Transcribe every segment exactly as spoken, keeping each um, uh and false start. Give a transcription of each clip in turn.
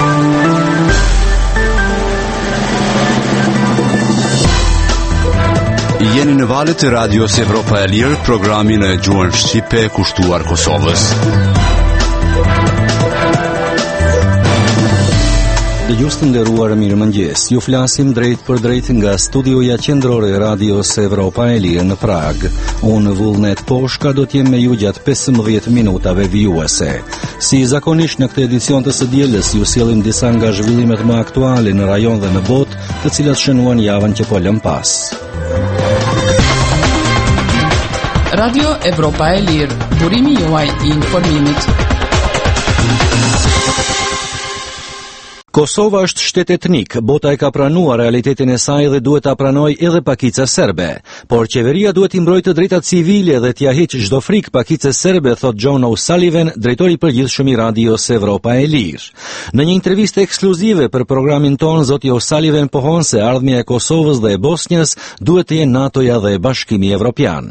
Jeni në valët e Radios Evropa e Lirë, programin e gjuhën shqipe kushtuar Kosovës. Dëgjues të nderuar, mirëmëngjes. Ju flasim drejt për drejt nga studioja qendrore e Radios Evropa e Lirë në Prag. Unë Vullnet Poshka do t'jem me ju gjatë pesëmbëdhjetë minutave vijuese. Si zakonisht në këtë edicion të së dielës ju sjellim disa nga zhvillimet më aktuale në rajon dhe në botë, të cilat shënuan javën që po lëm pas. Radio Evropa e Lirë, burimi juaj i informimit. Kosova është shtet etnik, bota e ka pranuar realitetin e saj dhe duhet ta pranojë edhe pakica serbe, por qeveria duhet i mbrojtë të drejtat civile dhe t'ia heqë çdo frikë pakicës serbe, thot John O'Sullivan, drejtori i përgjithshëm i Radios Evropa e Lirë. Në një intervistë ekskluzive për programin ton, zoti O'Sullivan pohon se ardhmja e Kosovës dhe e Bosnjës duhet të jenë NATO-ja dhe Bashkimi Evropian.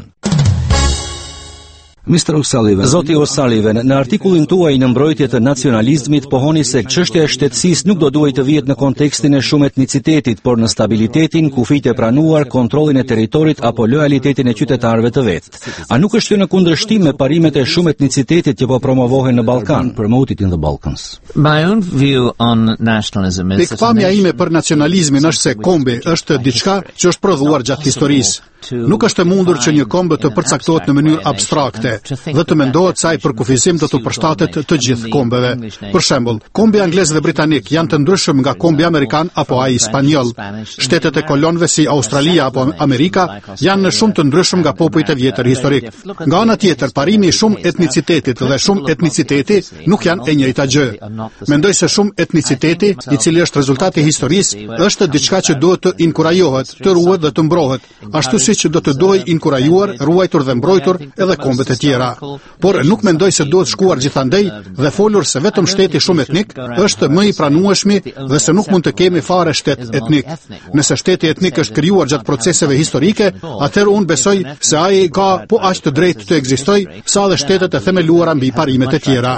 mister O'Sullivan. Zoti O'Sullivan, në artikullin tuaj në mbrojtje të nacionalizmit pohoni se çështja e shtetësisë nuk do duhet të vihet në kontekstin e shumë etnicitetit, por në stabilitetin, kufijtë e pranuar, kontrollin e territorit apo lojalitetin e qytetarëve të vet. A nuk është kjo në kundërshtim me parimet e shumë etnicitetit që po promovohen në Ballkan? Promoted in the Balkans. My own view on nationalism is Pikpamja ime për nacionalizmin është se kombi është diçka që është prodhuar gjatë historisë. Nuk është e mundur që një kombë të përcaktohet në mënyrë abstrakte dhe të mendohet se ai për kufizim do të përshtatet të gjithë kombeve. Për shembull, kombi anglez dhe britanik janë të ndryshëm nga kombi amerikan apo ai spanjoll. Shtetet e kolonëve si Australia apo Amerika janë shumë të ndryshëm nga popujt e vjetër historik. Nga ana tjetër, parimi i shumë etnicitetit dhe shumë etniciteti nuk janë e njëjta gjë. Mendoj se shumë etniciteti, i cili është rezultati i historisë, është diçka që duhet të inkurajohet, të ruhet dhe të mbrohet, ashtu siç do të dojë inkurajuar, ruajtur dhe mbrojtur edhe kombet e tjera. Por nuk mendoj se duhet shkuar gjithandej dhe folur se vetëm shteti shumë etnik është më i pranueshmi dhe se nuk mund të kemi fare shtet etnik. Nëse shteti etnik është krijuar gjatë proceseve historike, atëherë unë besoj se ai ka po aq të drejtë të ekzistojë sa dhe shtetet e themeluara mbi parimet e tjera.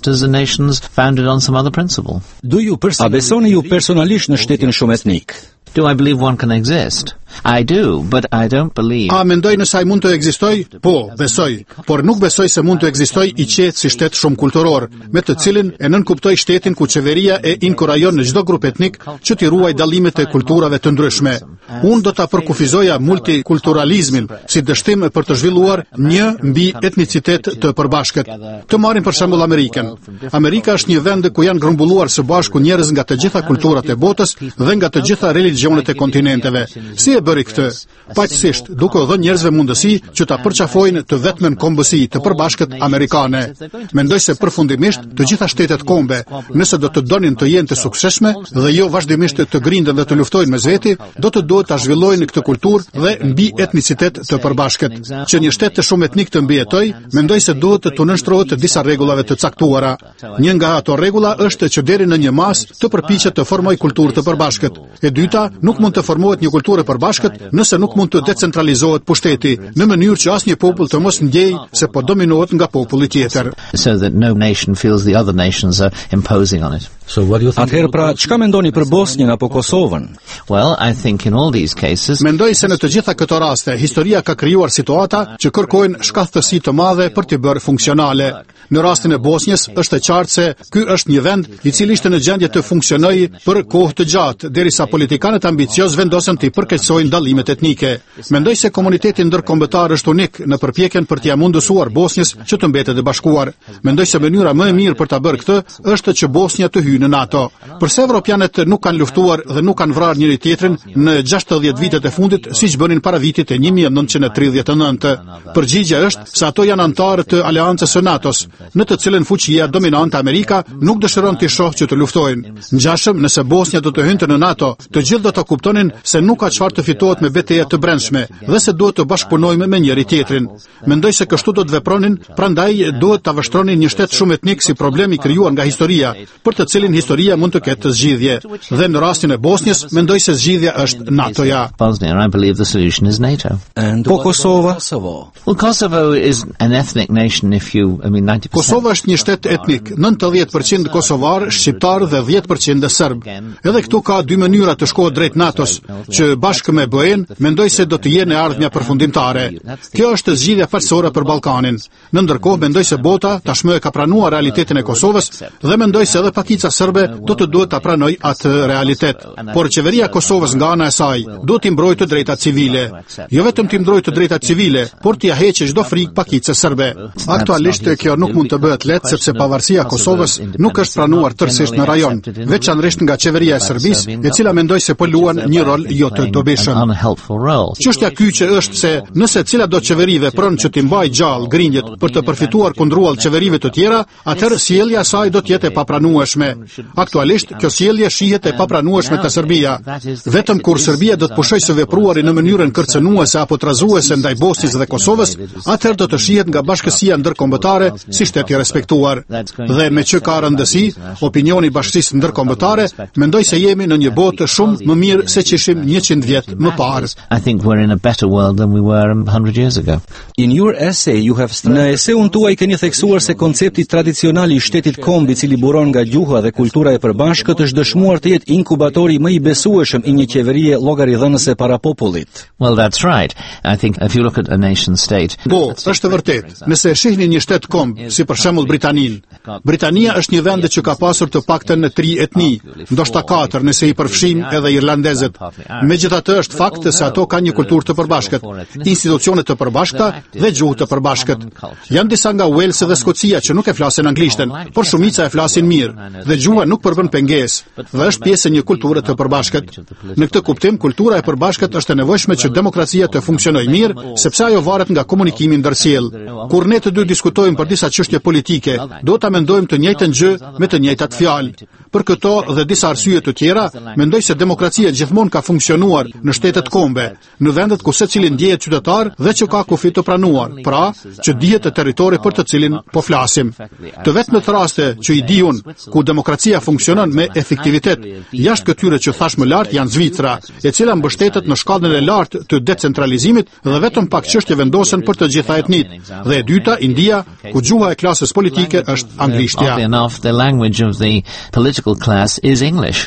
A besoni ju personalisht në shtetin shumë etnik? Do I believe one can exist? I do, but I don't believe. A mendoj nëse ai mund të ekzistojë? Po, besoj, por nuk besoj se mund të ekzistojë i qetë si shtet shumë kulturor, me të cilin e nënkuptoj shtetin ku qeveria e inkurajon në çdo grup etnik që t'i ruaj dallimet e kulturave të ndryshme. Unë do ta përkufizoja multikulturalizmin si dështim për të zhvilluar një mbi etnicitet të përbashkët. Të marrim për shembull Amerikën. Amerika është një vend ku janë grumbulluar së bashku njerëz nga të gjitha kulturat e botës dhe nga të gjitha religionet e kontinenteve. Si e bëri këtë? Paqësisht, duke u dhënë njerëzve mundësi që ta përqafojnë të vetmen kombësi të përbashkët amerikane. Mendoj se përfundimisht të gjitha shtetet kombe, nëse do të donin të jenë të suksesshme dhe jo vazhdimisht të grinden dhe të luftojnë mes veti, do të duhet ta zhvillojnë këtë kulturë dhe mbi etnicitet të përbashkët. Që një shtet të shumë etnik të mbijetojë, mendoj se duhet të nënshtrohet disa rregullave të caktuara. Një nga ato rregulla është që deri në një mas të përpiqet të formojë kulturë të përbashkët. E dyta, nuk mund të formohet një kulturë e përbashkët nëse nuk mund të decentralizohet pushteti, në mënyrë që asnjë popull të mos ndjejë se po dominohet nga populli tjetër. So that no nation feels the other nations are imposing on it. So what do you think? Atëherë pra, çka mendoni për Bosnjën apo Kosovën? Well, I think in all these cases Mendoj se në të gjitha këto raste historia ka krijuar situata që kërkojnë shkathësi të madhe për t'i bërë funksionale. Në rastin e Bosnjës është e qartë se ky është një vend i cili ishte në gjendje të funksionojë për kohë të gjatë, derisa politikanët ambiciozë vendosën të përkeqësojnë dallimet etnike. Mendoj se komuniteti ndërkombëtar është unik në përpjekjen për t'ia mundësuar Bosnjës që të mbetet e bashkuar. Mendoj se mënyra më e mirë për ta bërë këtë është që Bosnja të hyjë në NATO. Përse evropianët nuk kanë luftuar dhe nuk kanë vrarë njëri tjetrin në gjashtëdhjetë vitet e fundit, siç bënin para vitit e një mijë e nëntëqind e tridhjetë e nëntë? Përgjigjja është se ato janë anëtarë të aleancës së NATO-s, në të cilën fuqia dominante Amerika nuk dëshiron të shohë që të luftojnë. Ngjashëm, nëse Bosnja do të hynte në NATO, të gjithë do të kuptonin se nuk ka çfarë të fitohet me betejë të brendshme dhe se duhet të bashkëpunojmë me njëri tjetrin. Mendoj se kështu do të vepronin, prandaj duhet ta vështronin një shtet shumë etnik si problemi krijuar nga historia, për të cilin historia mund të ketë zgjidhje. Dhe në rastin e Bosnjës, mendoj se zgjidhja është NATO-ja. Bosnia, I believe the solution is NATO. And Po Kosova? Well, Kosovo is an ethnic nation if you, I mean, ninety percent. Kosova është një shtet etnik, nëntëdhjetë përqind kosovar, shqiptar dhe dhjetë përqind serb. Edhe këtu ka dy mënyra të shkohet drejt NATO-s, që bashkë me B E-n mendoj se do të jenë e ardhmja përfundimtare. Kjo është zgjidhja falsore për Ballkanin. Në ndërkohë mendoj se bota tashmë e ka pranuar realitetin e Kosovës dhe mendoj se edhe pakica serbe do të duhet ta pranoj atë realitet. Por qeveria e Kosovës nga ana e saj duhet të mbrojë të drejtat civile. Jo vetëm të mbrojë të drejtat civile, por t'ia heqë çdo frikë pakicës serbe. Aktualisht kjo nuk mund të bëhet lehtë sepse pavarësia e Kosovës nuk është pranuar tërësisht në rajon, veçanërisht nga qeveria e Serbisë, e cila mendoj se po luan një rol jo të dobishëm. Çështja kyçe është se nëse cila do qeveri vepron që t'i mbajë gjallë grinjët për të përfituar kundruall qeverive të tjera, atëherë sjellja e saj do të jetë e papranueshme. Aktualisht kjo sjellje shihet e papranueshme te Serbia. Vetëm kur Serbia do të pushojë së vepruari në mënyrën kërcënuese apo trazuese ndaj Bosnjës dhe Kosovës, atëherë do të shihet nga bashkësia ndërkombëtare si shtet i respektuar. Dhe me që ka rëndësi, opinioni i bashkësisë ndërkombëtare, mendoj se jemi në një botë shumë më mirë se që ishim njëqind vjet më parë. I think we're in a better world than we were one hundred years ago. In your essay you have Në eseun tuaj keni theksuar se koncepti tradicional i shtetit komb i cili buron nga gjuha dhe kultura e përbashkët është dëshmuar të jetë inkubatori më i besueshëm i një qeverie llogaridhënëse para popullit. Well, that's right. I think if you look at a nation state. Po, është vërtet. Nëse e shihni një shtet komb, si për shembull Britaninë, Britania është një vend që ka pasur të paktën tri etni, ndoshta katër nëse i përfshijmë edhe irlandezët. Megjithatë është fakt se ato kanë një kulturë të përbashkët, institucione të përbashkëta dhe gjuhë të përbashkët. Janë disa nga Wales dhe Skocia që nuk e flasin anglishtën, por shumica e flasin mirë dhe gjuha nuk përbën pengesë dhe është pjesë e një kulture të përbashkët. Në këtë kuptim, kultura e përbashkët është e nevojshme që demokracia të funksionojë mirë, sepse ajo varet nga komunikimi ndërsjell. Kur ne të dy diskutojmë për disa çështje politike, do ta mendojmë të njëjtën gjë me të njëjtat fjalë. Për këto dhe disa arsye të tjera, mendoj se demokracia gjithmonë ka funksionuar në shtetet kombe, në vendet ku secili ndjehet qytetar dhe që ka kufi të pranuar, pra që dihet të territori për të cilin po flasim. Të vetmet raste që i di unë ku demokracia funksionon me efektivitet, jashtë këtyre që thash më lart janë Zvicra, e cila mbështetet në shkallën e lartë të decentralizimit dhe vetëm pak çështje vendosen për të gjitha etnitë. Dhe e dyta, India, ku gjuha e klasës politike është anglishtja. Oddly enough, the language of the political class is English.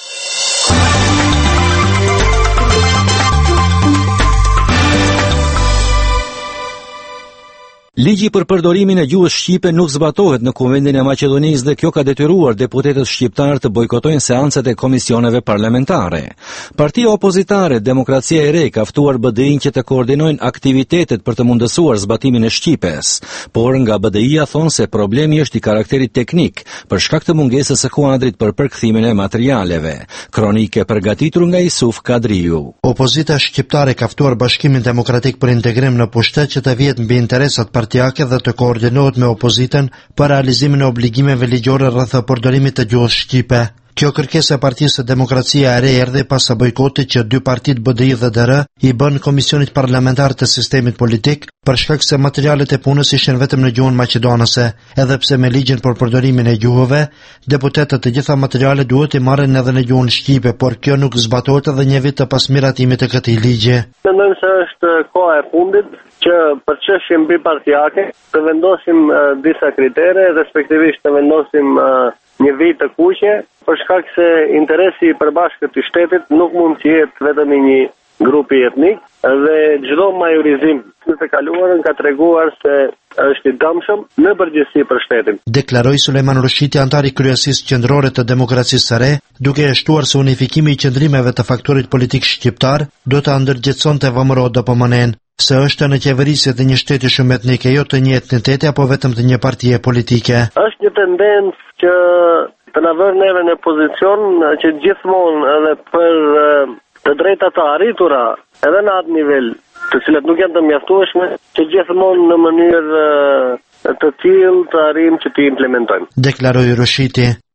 Ligji për përdorimin e gjuhës shqipe nuk zbatohet në Kuvendin e Maqedonisë dhe kjo ka detyruar deputetët shqiptar të bojkotojnë seancet e komisioneve parlamentare. Partia opozitare Demokracia e Re ka ftuar B D I-n që të koordinojnë aktivitetet për të mundësuar zbatimin e shqipes, por nga B D I-ja thonë se problemi është i karakterit teknik për shkak të mungesës së kuadrit për përkthimin e materialeve. Kronike përgatitur nga Isuf Kadriu. Opozita shqiptare ka ftuar Bashkimin Demokratik për Integrim në pushtet që të vjetë mbi interesat partijake dhe të koordinohet me opozitën për realizimin e obligimeve ligjore rreth përdorimit të gjuhës shqipe. Kjo kërkesë e Partisë së Demokracia e Re erdhi pas së bojkotit që dy partitë B D I dhe D R i bën Komisionit Parlamentar të Sistemit Politik për shkak se materialet e punës ishin vetëm në gjuhën maqedonase, edhe pse me ligjin për përdorimin e gjuhëve, deputetët të gjitha materialet duhet i marrin edhe në gjuhën shqipe, por kjo nuk zbatohet edhe një vit të pas miratimit të këtij ligji. Mendoj se është koha e fundit që për çështje mbi partijake të vendosim uh, disa kritere, respektivisht të vendosim uh, një vit të kuqe, për shkak se interesi i përbashkët i shtetit nuk mund të jetë vetëm i një grupi etnik dhe çdo majorizim në të kaluarën ka treguar se është i dëmshëm në përgjithësi për shtetin. Deklaroi Sulejman Rushiti, antar i kryesisë qendrore të Demokracisë së Re, duke e shtuar se unifikimi i qendrimeve të faktorit politik shqiptar do të ndërgjegjësonte V M R O D P M N-n, se është në qeverisje të një shteti shumë etnike, jo të një etniteti apo vetëm të një partie politike. Është një tendencë që të na vërë neve në pozicion që gjithmonë edhe për të drejta të arritura edhe në atë nivel, të cilat nuk janë të mjaftueshme, që gjithmonë në mënyrë të tillë të arrijmë që të implementojmë. Deklaroi Rushiti.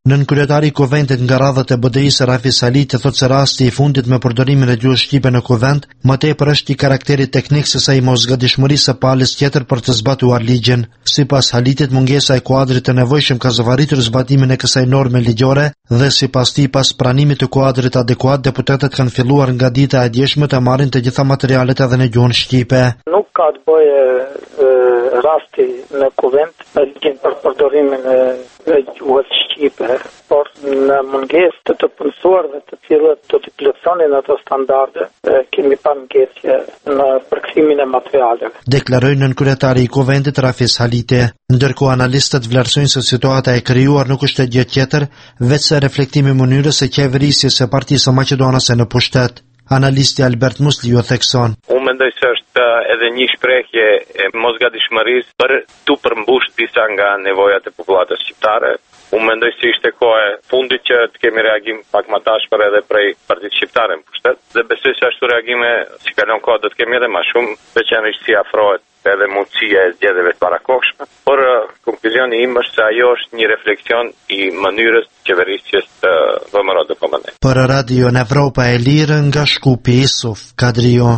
Nën kryetari i Kuventit nga radhët e B D I-së Rafis Haliti thotë se rasti i fundit me përdorimin e gjuhës shqipe në Kuvend më tepër është i karakterit teknik se sa i mosgadishmërisë së palës tjetër për të zbatuar ligjin. Sipas Halitit, mungesa e kuadrit të nevojshëm ka zëvaritur zbatimin e kësaj norme ligjore dhe sipas tij pas pranimit të kuadrit adekuat, deputetët kanë filluar nga dita e djeshme të marrin të gjitha materialet edhe në gjuhën shqipe. Nuk ka të bëjë rasti në Kuvend me ligjin për përdorimin e gjuhës shqipe, por në mungesë të të punësuarve të cilët do të plotësonin ato standarde, kemi pa mungesë në përkthimin e materialeve. Deklaroi nën kryetari i Kuvendit Rafis Haliti. Ndërkohë analistët vlerësojnë se situata e krijuar nuk është e gjë tjetër, veçse reflektimi i mënyrës së qeverisjes së Partisë së Maqedonase në pushtet. Analisti Albert Musliu thekson: Unë mendoj se është edhe një shprehje e mosgadishmërisë për tu përmbush disa nga nevojat e popullatës shqiptare. Unë mendoj se ishte kohë e fundit që të kemi reagim pak më tashpër edhe prej Partisë Shqiptare në pushtet, dhe besoj se ashtu reagime si kalon kohë do të kemi edhe më shumë, veçanërisht si afrohet edhe mundësia e zgjedhjeve të parakohshme. Por konkluzioni im është se ajo është një refleksion i mënyrës qeverisjes të V M R O D P M N. Për Radio në Evropa e Lirë nga Shkupi, Isuf Kadrio.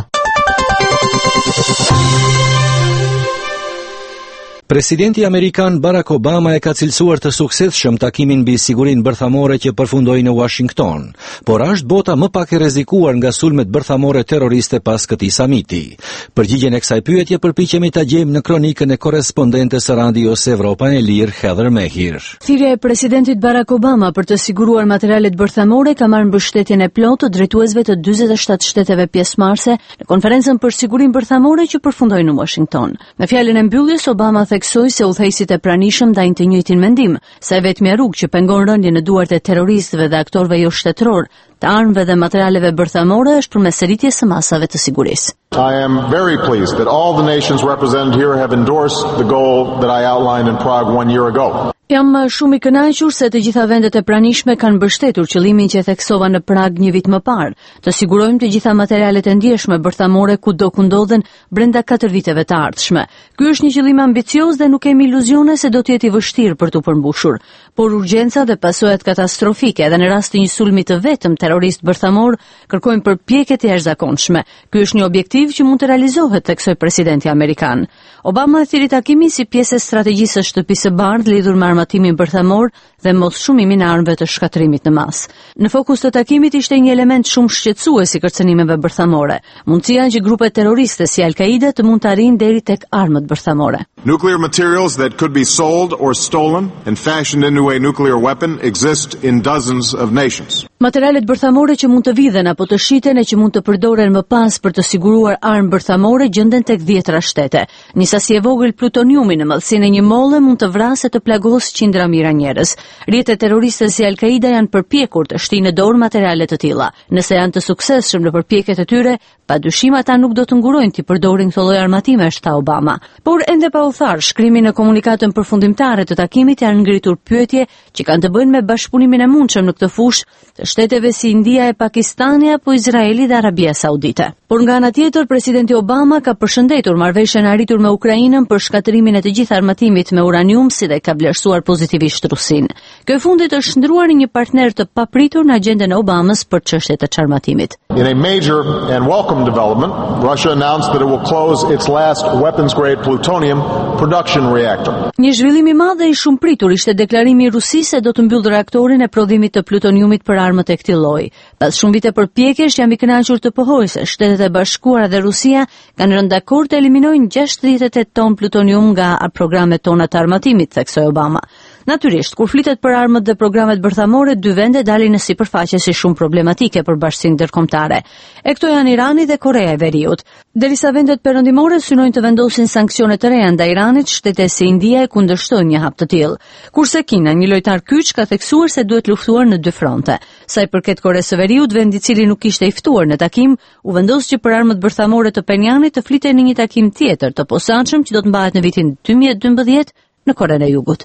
Presidenti amerikan Barack Obama e ka cilësuar të suksesshëm takimin mbi sigurinë bërthamore që përfundoi në Washington, por është bota më pak e rrezikuar nga sulmet bërthamore terroriste pas këtij samiti. Përgjigjen e kësaj pyetje përpiqemi ta gjejmë në kronikën e korrespondentes së Radios Evropa e Lirë, Heather Mehir. Thirrja e presidentit Barack Obama për të siguruar materialet bërthamore ka marrë mbështetjen e plotë të drejtuesve të dyzet e shtatë shteteve pjesëmarrëse në konferencën për sigurinë bërthamore që përfundoi në Washington. Me fjalën e mbylljes, Obama theksoi se udhëheqësit e pranishëm ndajnë të njëjtin mendim, se e vetmja rrugë që pengon rënien në duart e terroristëve dhe aktorëve jo shtetëror të armëve dhe materialeve bërthamore është përmes rritjes së masave të sigurisë. I am very pleased that all the nations represented here have endorsed the goal that I outlined in Prague one year ago. Jam shumë i kënaqur se të gjitha vendet e pranishme kanë mbështetur qëllimin që theksova në Prag një vit më parë, të sigurojmë të gjitha materialet e ndjeshme bërthamore kudo ku ndodhen brenda katër viteve të ardhshme. Ky është një qëllim ambicioz dhe nuk kemi iluzione se do të jetë i vështirë për t'u përmbushur, por urgjenca dhe pasojat katastrofike edhe në rast të një sulmi të vetëm terrorist bërthamor kërkojnë përpjekje të jashtëzakonshme. Ky është një objektiv që mund të realizohet, theksoi presidenti amerikan. Obama e thiri takimin si pjesë e strategjisë së shtëpisë së bardhë lidhur me armatimin bërthamor dhe mos shumimin e armëve të shkatërimit në masë. Në fokus të takimit ishte një element shumë shqetësues i kërcënimeve bërthamore, mundësia që grupe terroriste si Al-Qaida të mund të arrijnë deri tek armët bërthamore. Nuclear materials that could be sold or stolen and fashioned into a nuclear weapon exist in dozens of nations. Materialet bërthamore që mund të vidhen apo të shiten e që mund të përdoren më pas për të siguruar armë bërthamore gjenden tek dhjetra shtete. Një sasi e vogël plutoniumi në madhësinë e një molle mund të vrasë e të plagosë qindra mijëra njerëz. Rrjetet terroriste si Al-Qaida janë përpjekur të shtinë në dorë materiale të tilla. Nëse janë të suksesshëm në përpjekjet e tyre, padyshim ata nuk do të ngurojnë të përdorin këtë lloj armatime, tha Obama. Por ende pa u tharë, shkrimi në komunikatën përfundimtare të takimit janë ngritur pyetje që kanë të bëjnë me bashkëpunimin e mundshëm në këtë fushë të shteteve si India e Pakistani apo Izraeli dhe Arabia Saudite. Por nga ana tjetër, presidenti Obama ka përshëndetur marrëveshjen e arritur me Ukrainën për shkatërimin e të gjithë armatimit me uranium, si dhe ka vlerësuar pozitivisht Rusinë. Kjo e fundit është shndruar një partner të papritur në agjendën e Obamës për çështjet e çarmatimit. In a major and welcome development, Russia announced that it will close its last weapons-grade plutonium production reactor. Një zhvillim i madh dhe i shumë pritur ishte deklarimi i Rusisë se do të mbyllë reaktorin e prodhimit të plutoniumit për armët e këtij lloji. Pas shumë vite përpjekjesh, jam i kënaqur të pohoj se Shtetet e Bashkuara dhe Rusia kanë rënë dakord të eliminojnë gjashtëdhjetë e tetë ton plutonium nga programet tona të armatimit, theksoi Obama. Natyrisht, kur flitet për armët dhe programet bërthamore, dy vende dalin në sipërfaqe si shumë problematike për bashkësinë ndërkombëtare. E këto janë Irani dhe Korea e Veriut. Derisa vendet perëndimore synojnë të vendosin sanksione të reja ndaj Iranit, shtete si India e kundërshtojnë një hap të tillë. Kurse Kina, një lojtar kyç, ka theksuar se duhet luftuar në dy fronte. Sa i përket Koreas së Veriut, vendi i cili nuk ishte i ftuar në takim, u vendos që për armët bërthamore të Penjanit të flitej në një takim tjetër të posaçëm që do të mbahet në vitin dy mijë e dymbëdhjetë në Korenë e Jugut.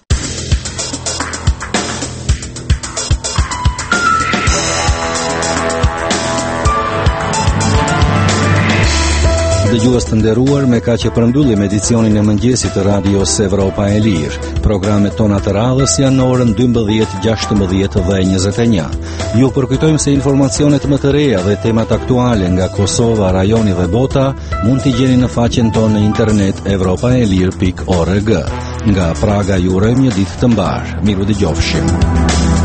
dëgjues të nderuar, me kaq e përmbyllim edicionin e mëngjesit të Radios Evropa e Lirë. Programet tona të radhës janë në orën dymbëdhjetë, gjashtëmbëdhjetë dhe njëzet e një. Ju përkujtojmë se informacionet më të reja dhe temat aktuale nga Kosova, rajoni dhe bota mund t'i gjeni në faqen tonë në internet evropaelir pikë org. Nga Praga ju urojmë një ditë të mbar. Miru dëgjofshim.